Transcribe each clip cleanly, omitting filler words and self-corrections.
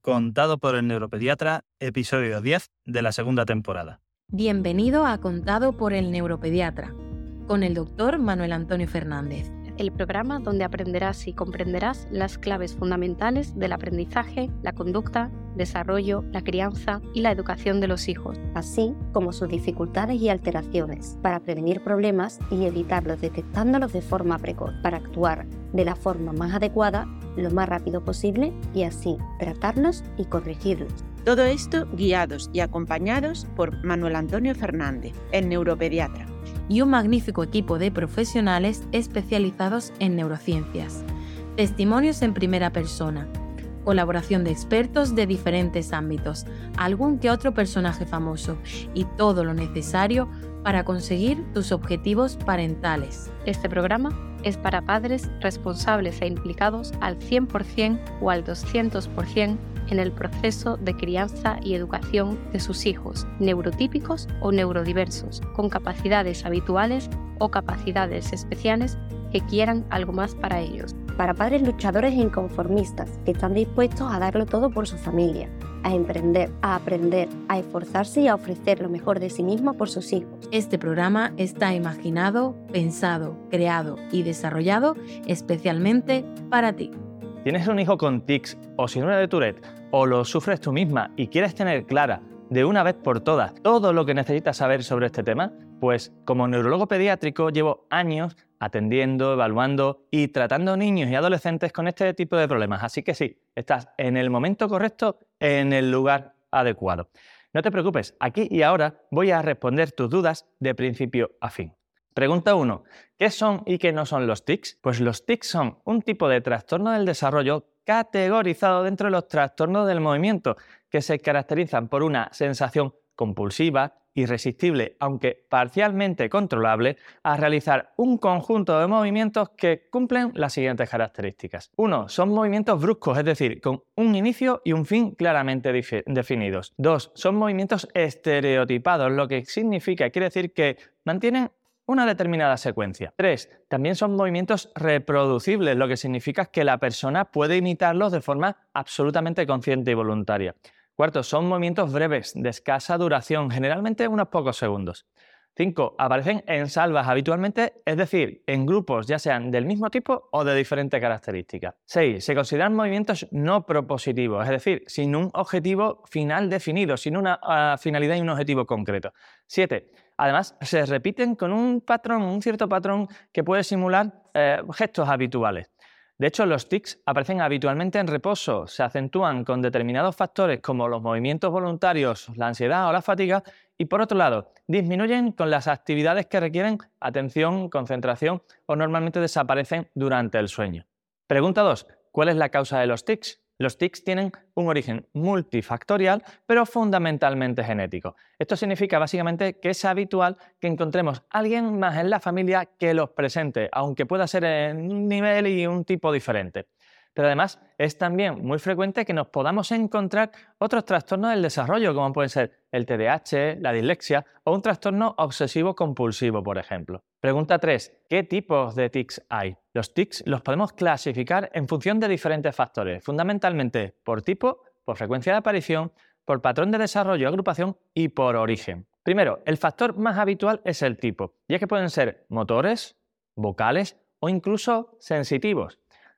Contado por el neuropediatra, episodio 10 de la segunda temporada. Bienvenido a Contado por el neuropediatra, con el doctor Manuel Antonio Fernández. El programa donde aprenderás y comprenderás las claves fundamentales del aprendizaje, la conducta, desarrollo, la crianza y la educación de los hijos, así como sus dificultades y alteraciones, para prevenir problemas y evitarlos detectándolos de forma precoz, para actuar de la forma más adecuada lo más rápido posible y así tratarlos y corregirlos. Todo esto guiados y acompañados por Manuel Antonio Fernández, el neuropediatra. Y un magnífico equipo de profesionales especializados en neurociencias. Testimonios en primera persona, colaboración de expertos de diferentes ámbitos, algún que otro personaje famoso y todo lo necesario para conseguir tus objetivos parentales. Este programa es para padres responsables e implicados al 100% o al 200% en el proceso de crianza y educación de sus hijos, neurotípicos o neurodiversos, con capacidades habituales o capacidades especiales que quieran algo más para ellos. Para padres luchadores e inconformistas que están dispuestos a darlo todo por su familia, a emprender, a aprender, a esforzarse y a ofrecer lo mejor de sí mismo por sus hijos. Este programa está imaginado, pensado, creado y desarrollado especialmente para ti. ¿Tienes un hijo con tics o síndrome de Tourette o lo sufres tú misma y quieres tener clara de una vez por todas todo lo que necesitas saber sobre este tema? Pues como neurólogo pediátrico llevo años atendiendo, evaluando y tratando niños y adolescentes con este tipo de problemas. Así que sí, estás en el momento correcto, en el lugar adecuado. No te preocupes, aquí y ahora voy a responder tus dudas de principio a fin. Pregunta 1. ¿Qué son y qué no son los tics? Pues los tics son un tipo de trastorno del desarrollo categorizado dentro de los trastornos del movimiento, que se caracterizan por una sensación compulsiva, irresistible, aunque parcialmente controlable, a realizar un conjunto de movimientos que cumplen las siguientes características. 1. Son movimientos bruscos, es decir, con un inicio y un fin claramente definidos. 2. Son movimientos estereotipados, lo que quiere decir que mantienen una determinada secuencia. 3. También son movimientos reproducibles, lo que significa que la persona puede imitarlos de forma absolutamente consciente y voluntaria. 4. Son movimientos breves, de escasa duración, generalmente unos pocos segundos. 5. Aparecen en salvas habitualmente, es decir, en grupos ya sean del mismo tipo o de diferentes características. 6. Se consideran movimientos no propositivos, es decir, sin un objetivo final definido, sin una finalidad y un objetivo concreto. 7. Además, se repiten con un cierto patrón que puede simular gestos habituales. De hecho, los tics aparecen habitualmente en reposo, se acentúan con determinados factores como los movimientos voluntarios, la ansiedad o la fatiga y, por otro lado, disminuyen con las actividades que requieren atención, concentración o normalmente desaparecen durante el sueño. Pregunta 2. ¿Cuál es la causa de los tics? Los tics tienen un origen multifactorial, pero fundamentalmente genético. Esto significa básicamente que es habitual que encontremos a alguien más en la familia que los presente, aunque pueda ser en un nivel y un tipo diferente. Pero además es también muy frecuente que nos podamos encontrar otros trastornos del desarrollo, como pueden ser el TDAH, la dislexia o un trastorno obsesivo-compulsivo, por ejemplo. Pregunta 3. ¿Qué tipos de tics hay? Los tics los podemos clasificar en función de diferentes factores, fundamentalmente por tipo, por frecuencia de aparición, por patrón de desarrollo, agrupación y por origen. Primero, el factor más habitual es el tipo, y es que pueden ser motores, vocales o incluso sensitivos.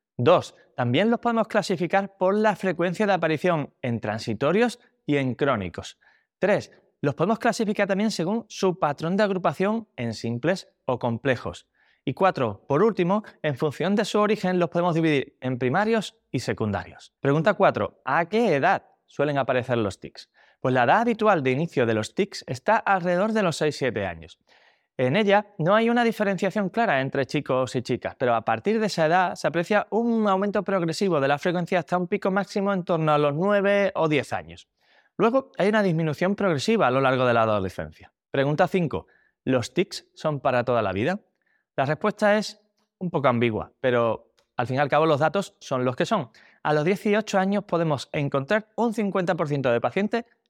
2. También los podemos clasificar por la frecuencia de aparición en transitorios y en crónicos. 3. Los podemos clasificar también según su patrón de agrupación en simples o complejos. Y 4. Por último, en función de su origen los podemos dividir en primarios y secundarios. Pregunta 4. ¿A qué edad suelen aparecer los tics? Pues la edad habitual de inicio de los tics está alrededor de los 6-7 años. En ella no hay una diferenciación clara entre chicos y chicas, pero a partir de esa edad se aprecia un aumento progresivo de la frecuencia hasta un pico máximo en torno a los 9 o 10 años. Luego hay una disminución progresiva a lo largo de la adolescencia. Pregunta 5. ¿Los tics son para toda la vida? La respuesta es un poco ambigua, pero al fin y al cabo los datos son los que son. A los 18 años podemos encontrar un 50% de pacientes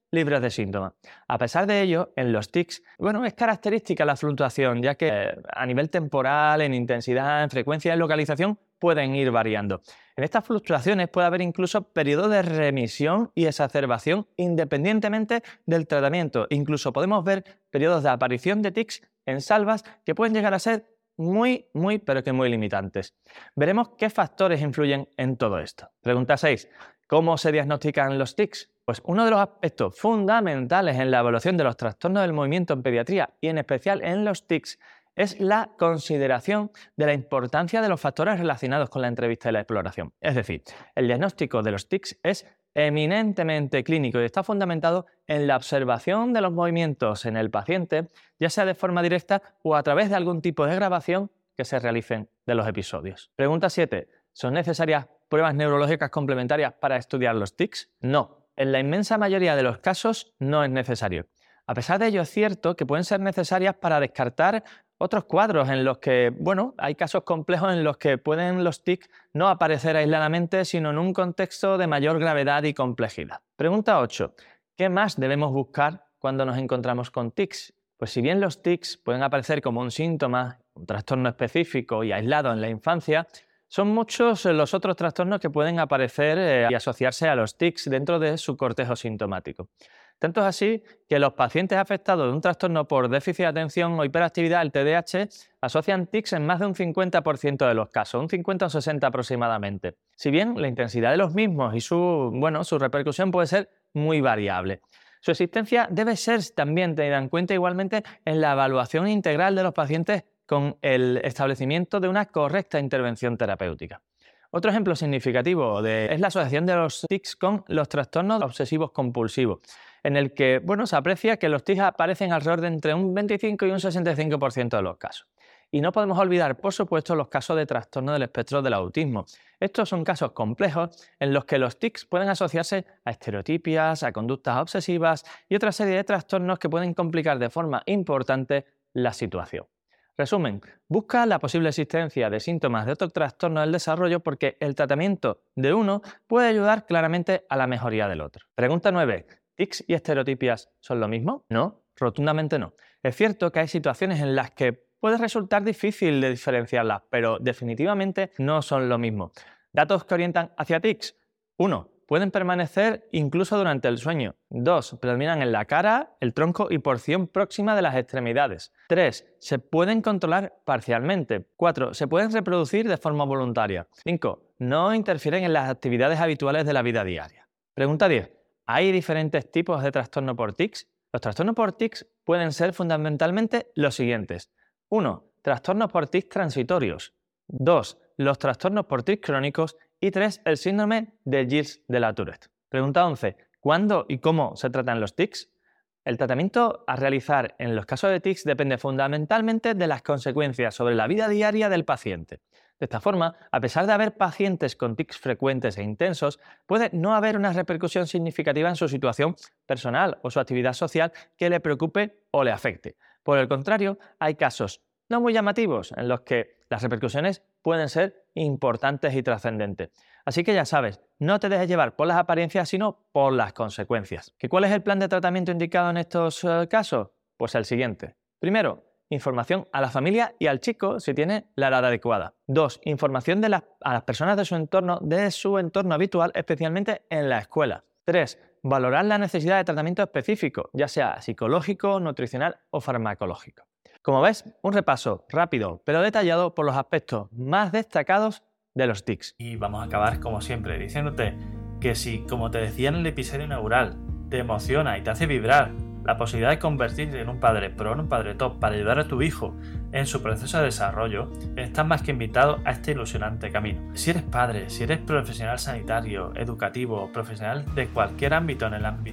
libres de síntomas. A pesar de ello, en los tics, es característica la fluctuación, ya que a nivel temporal, en intensidad, en frecuencia y en localización pueden ir variando. En estas fluctuaciones puede haber incluso periodos de remisión y exacerbación independientemente del tratamiento. Incluso podemos ver periodos de aparición de tics en salvas que pueden llegar a ser muy limitantes. Veremos qué factores influyen en todo esto. Pregunta 6. ¿Cómo se diagnostican los tics? Pues uno de los aspectos fundamentales en la evaluación de los trastornos del movimiento en pediatría y en especial en los tics es la consideración de la importancia de los factores relacionados con la entrevista y la exploración. Es decir, el diagnóstico de los tics es eminentemente clínico y está fundamentado en la observación de los movimientos en el paciente, ya sea de forma directa o a través de algún tipo de grabación que se realicen de los episodios. Pregunta 7. ¿Son necesarias pruebas neurológicas complementarias para estudiar los tics? No. En la inmensa mayoría de los casos no es necesario. A pesar de ello, es cierto que pueden ser necesarias para descartar otros cuadros en los que, hay casos complejos en los que pueden los tics no aparecer aisladamente, sino en un contexto de mayor gravedad y complejidad. Pregunta 8. ¿Qué más debemos buscar cuando nos encontramos con tics? Pues si bien los tics pueden aparecer como un síntoma, un trastorno específico y aislado en la infancia, son muchos los otros trastornos que pueden aparecer y asociarse a los tics dentro de su cortejo sintomático. Tanto es así que los pacientes afectados de un trastorno por déficit de atención o hiperactividad, el TDAH, asocian tics en más de un 50% de los casos, un 50 o 60 aproximadamente. Si bien la intensidad de los mismos y su repercusión puede ser muy variable. Su existencia debe ser también tenida en cuenta igualmente en la evaluación integral de los pacientes con el establecimiento de una correcta intervención terapéutica. Otro ejemplo significativo es la asociación de los tics con los trastornos obsesivos compulsivos, en el que se aprecia que los tics aparecen alrededor de entre un 25 y un 65% de los casos. Y no podemos olvidar, por supuesto, los casos de trastorno del espectro del autismo. Estos son casos complejos en los que los tics pueden asociarse a estereotipias, a conductas obsesivas y otra serie de trastornos que pueden complicar de forma importante la situación. Resumen, busca la posible existencia de síntomas de otro trastorno del desarrollo porque el tratamiento de uno puede ayudar claramente a la mejoría del otro. Pregunta 9. ¿Tics y estereotipias son lo mismo? No, rotundamente no. Es cierto que hay situaciones en las que puede resultar difícil de diferenciarlas, pero definitivamente no son lo mismo. Datos que orientan hacia tics. 1. Pueden permanecer incluso durante el sueño. 2. Predominan en la cara, el tronco y porción próxima de las extremidades. 3. Se pueden controlar parcialmente. 4. Se pueden reproducir de forma voluntaria. 5. No interfieren en las actividades habituales de la vida diaria. Pregunta 10. ¿Hay diferentes tipos de trastorno por tics? Los trastornos por tics pueden ser fundamentalmente los siguientes. 1. Trastornos por tics transitorios. 2. Los trastornos por tics crónicos. Y 3. El síndrome de Gilles de la Tourette. Pregunta 11. ¿Cuándo y cómo se tratan los tics? El tratamiento a realizar en los casos de tics depende fundamentalmente de las consecuencias sobre la vida diaria del paciente. De esta forma, a pesar de haber pacientes con tics frecuentes e intensos, puede no haber una repercusión significativa en su situación personal o su actividad social que le preocupe o le afecte. Por el contrario, hay casos no muy llamativos en los que las repercusiones pueden ser importantes y trascendentes. Así que ya sabes, no te dejes llevar por las apariencias, sino por las consecuencias. ¿Cuál es el plan de tratamiento indicado en estos casos? Pues el siguiente. Primero, información a la familia y al chico si tiene la edad adecuada. 2. Información a las personas de su entorno habitual, especialmente en la escuela. 3. Valorar la necesidad de tratamiento específico, ya sea psicológico, nutricional o farmacológico. Como ves, un repaso rápido pero detallado por los aspectos más destacados de los tics. Y vamos a acabar como siempre diciéndote que si, como te decía en el episodio inaugural, te emociona y te hace vibrar la posibilidad de convertirte en un padre pro, en un padre top para ayudar a tu hijo en su proceso de desarrollo, estás más que invitado a este ilusionante camino. Si eres padre, si eres profesional sanitario, educativo, profesional de cualquier ámbito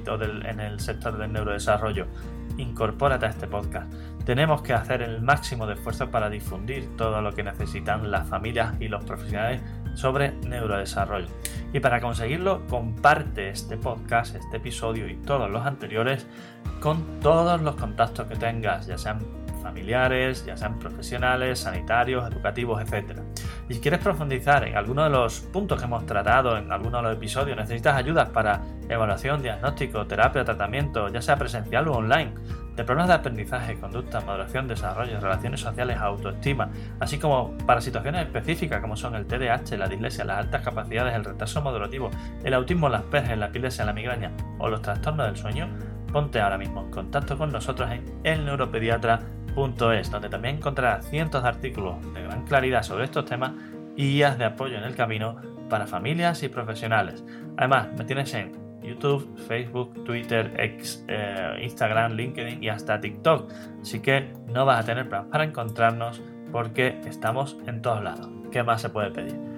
en el sector del neurodesarrollo, incorpórate a este podcast. Tenemos que hacer el máximo de esfuerzo para difundir todo lo que necesitan las familias y los profesionales sobre neurodesarrollo. Y para conseguirlo, comparte este podcast, este episodio y todos los anteriores con todos los contactos que tengas, ya sean familiares, ya sean profesionales, sanitarios, educativos, etc. Y si quieres profundizar en alguno de los puntos que hemos tratado en alguno de los episodios, necesitas ayudas para evaluación, diagnóstico, terapia, tratamiento, ya sea presencial o online, de problemas de aprendizaje, conducta, maduración, desarrollo, relaciones sociales, autoestima, así como para situaciones específicas como son el TDAH, la dislexia, las altas capacidades, el retraso madurativo, el autismo, las Asperger, la epilepsia, la migraña o los trastornos del sueño, ponte ahora mismo en contacto con nosotros en elneuropediatra.es, donde también encontrarás cientos de artículos de gran claridad sobre estos temas y guías de apoyo en el camino para familias y profesionales. Además, me tienes en YouTube, Facebook, Twitter, Instagram, LinkedIn y hasta TikTok. Así que no vas a tener problemas para encontrarnos porque estamos en todos lados. ¿Qué más se puede pedir?